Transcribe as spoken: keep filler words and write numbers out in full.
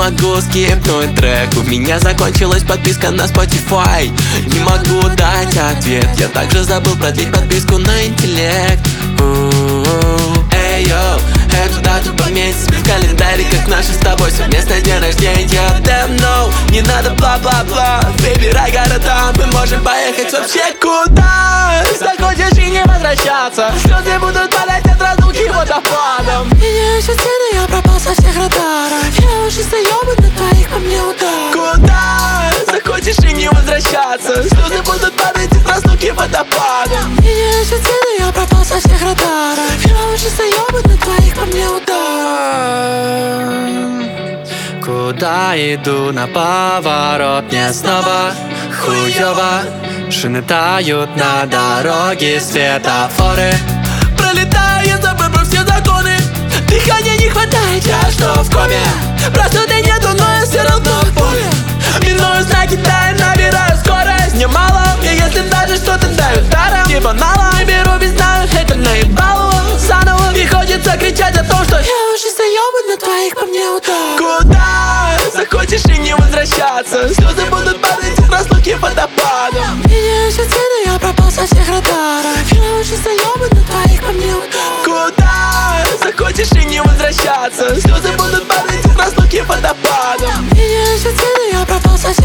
могу скипнуть трек. У меня закончилась подписка на Spotify. Не могу дать ответ. Я также забыл продлить подписку на интеллект. Эй, йоу, эту дату пометь себе в календаре, как наше с тобой совместное день рождения. Damn no, не надо бла-бла-бла. Baby, I gotta done. Мы можем поехать вообще куда захочешь и не возвращаться. Слезы будут падать от разлуки водопадом. Меняюсь от стены, я пропал со всех радаров. Я уже заебан на твоих по мне ударов. Куда захочешь и не возвращаться. Слезы будут падать от разлуки водопадом. Меняюсь от стены, я пропал со всех радаров. Я уже заебан на твоих по мне ударов. Куда иду на поворот, мне снова хуёво. Шины тают на дороге, светофоры. Пролетаю, я забыл про все законы. Дыхания не хватает, я что в коме. Простуды нету, но я все равно в поле. Миную знаки, да, набираю скорость. Мне мало, и если даже что-то дают даром, типа мало, не беру без знаю, это наебало. Заново приходится кричать о том, что я уже заебан на твоих по мне ударов. Куда захочешь и не возвращаться. Слезы будут падать от разлуки водопадом. Меняюсь от стены, я пропал со всех радаров. Я уже заебан на твоих по мне ударов. Куда захочешь и не возвращаться. Слезы будут падать от разлуки водопадом. Меняюсь от стены, я пропал со всех